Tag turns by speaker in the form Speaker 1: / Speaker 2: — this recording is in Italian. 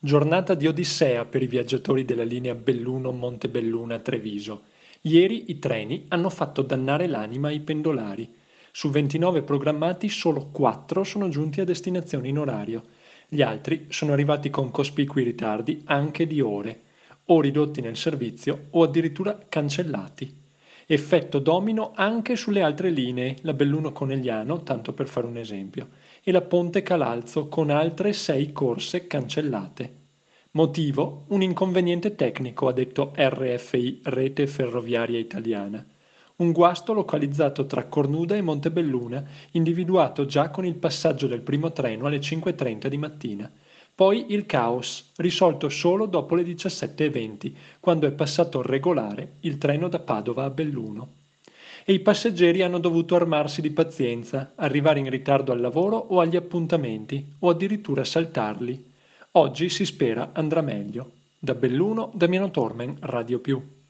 Speaker 1: Giornata di odissea per i viaggiatori della linea Belluno-Montebelluna-Treviso. Ieri i treni hanno fatto dannare l'anima ai pendolari. Su 29 programmati solo 4 sono giunti a destinazione in orario. Gli altri sono arrivati con cospicui ritardi anche di ore, o ridotti nel servizio o addirittura cancellati. Effetto domino anche sulle altre linee, la Belluno-Conegliano, tanto per fare un esempio, e la Ponte-Calalzo con altre 6 corse cancellate. Motivo? Un inconveniente tecnico, ha detto RFI, Rete Ferroviaria Italiana. Un guasto localizzato tra Cornuda e Montebelluna, individuato già con il passaggio del primo treno alle 5:30 di mattina. Poi il caos, risolto solo dopo le 17:20, quando è passato regolare il treno da Padova a Belluno. E i passeggeri hanno dovuto armarsi di pazienza, arrivare in ritardo al lavoro o agli appuntamenti, o addirittura saltarli. Oggi si spera andrà meglio. Da Belluno, Damiano Tormen, Radio Più.